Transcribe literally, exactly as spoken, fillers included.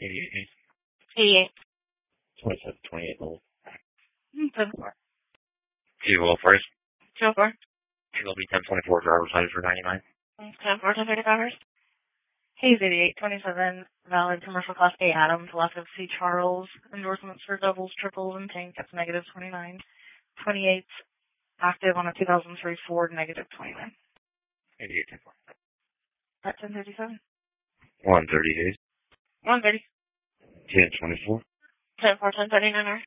eighty-eight. eighty-eight. twenty-seven, twenty-eight level. seven four. Two low price. two oh four. Two L B ten twenty-four driver's license for ninety-nine. ten four, ten thirty hours. Hayes eighty-eight, twenty-seven, valid commercial class A Adams, left of C Charles, endorsements for doubles, triples, and tank, that's negative twenty-nine. twenty-eight, active on a two thousand three Ford, negative twenty-nine. eighty-eight, ten four. At ten thirty-seven. one thirty days. one thirty. ten twenty-four. ten four, ten thirty-nine hours.